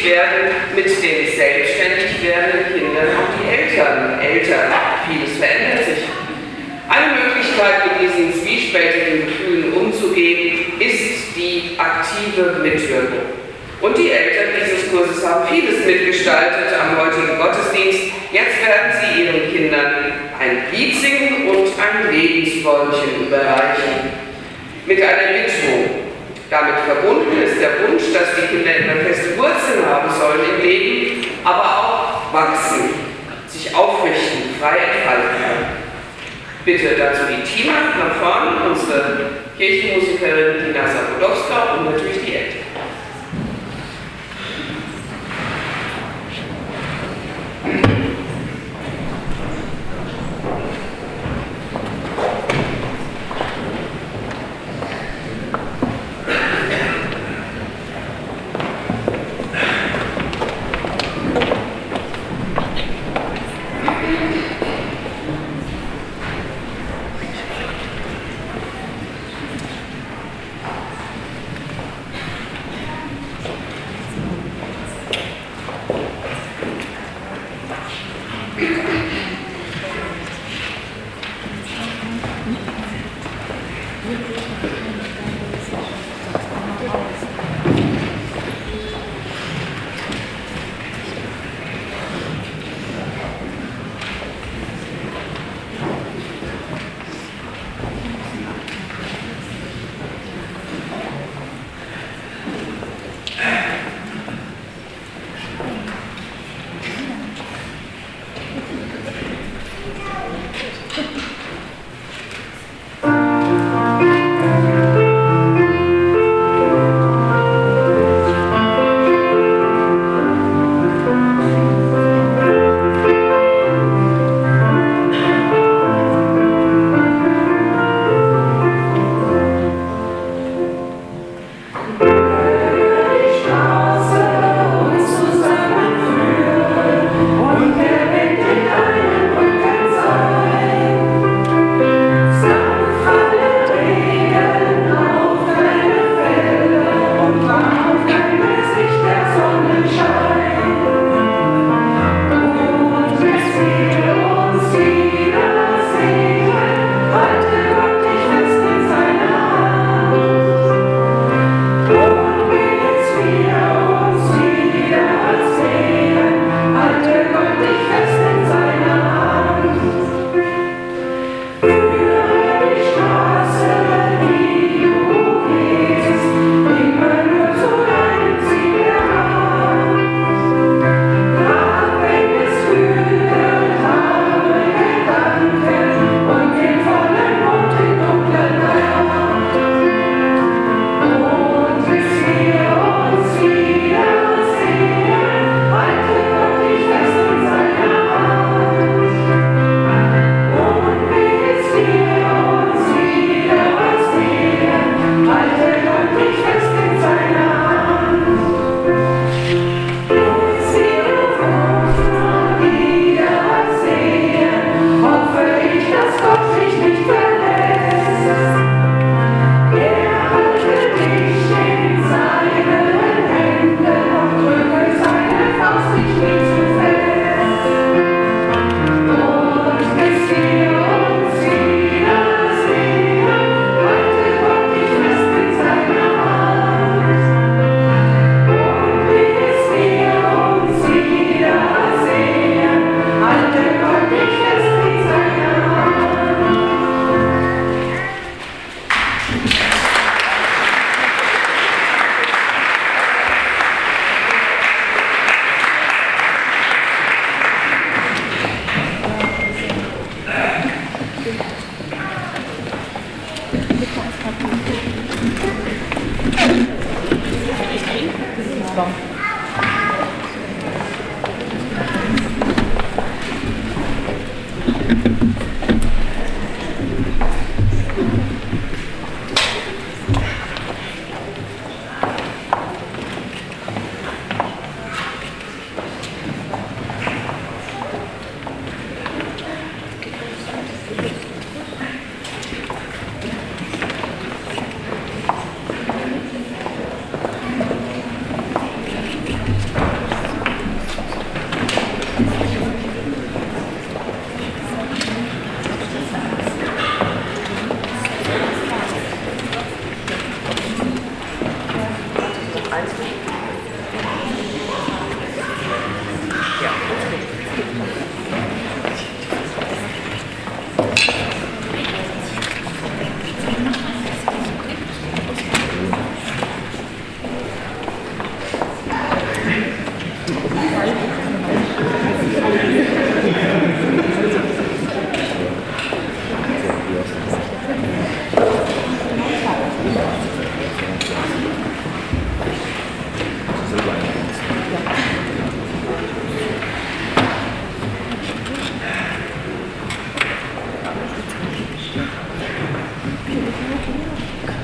werden mit den selbstständig werdenden Kindern auch die Eltern. Vieles verändert sich. Eine Möglichkeit, mit diesen zwiespältigen Gefühlen umzugehen, ist die aktive Mitwirkung. Und die Eltern dieses Kurses haben vieles mitgestaltet am heutigen Gottesdienst. Jetzt werden sie ihren Kindern ein Lied singen und ein Lebensbäumchen überreichen. Mit einer Widmung. Damit verbunden ist der Wunsch, dass die Kinder immer feste Wurzeln haben sollen im Leben, aber auch wachsen, sich aufrichten, frei entfalten können. Bitte dazu die Tina nach vorne, unsere Kirchenmusikerin Dina Sabodowska und natürlich die Eltern.